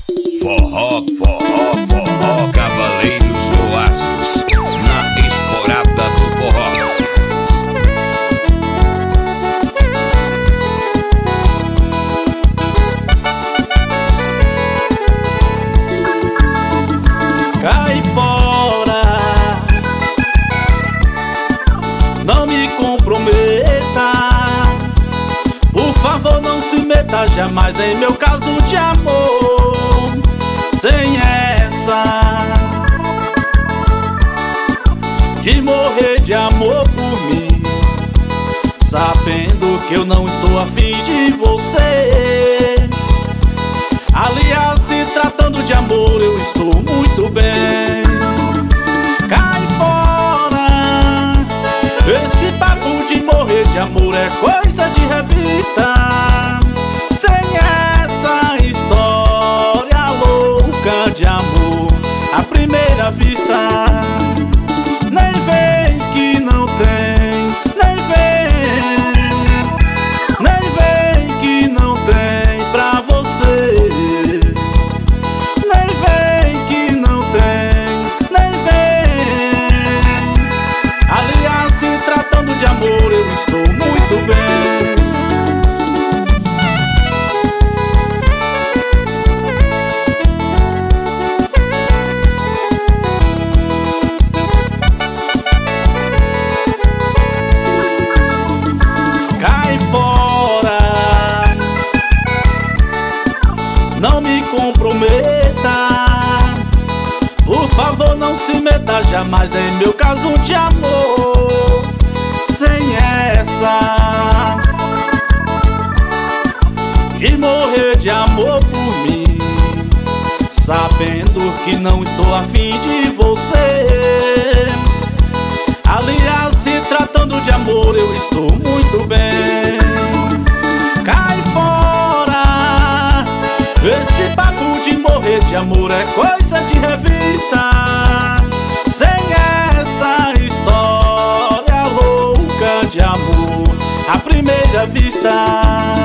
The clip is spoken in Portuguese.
Forró, forró, forró, Cavaleiros do Oásis, na esporada do forró. Cai fora, não me comprometa. Por favor, não se meta jamais em meu caso de amor. Sem essa de morrer de amor por mim, sabendo que eu não estou afim de você. Aliás, se tratando de amor, eu estou muito bem. Cai fora, esse papo de morrer de amor é coisa de revista. Sem essa história louca de amor à primeira vista. Nem vem que não tem, nem vem, nem vem que não tem pra você. Nem vem que não tem, nem vem. Aliás, se tratando de amor, eu estou muito bem. Cai fora, não me comprometa. Por favor, não se meta jamais em meu caso de amor. Sem essa de morrer de amor por mim, sabendo que não estou afim de você. Aliás, se tratando de amor, eu estou muito bem. Cai fora, esse papo de morrer de amor é coisa de revista. Sem essa história louca de amor à primeira vista.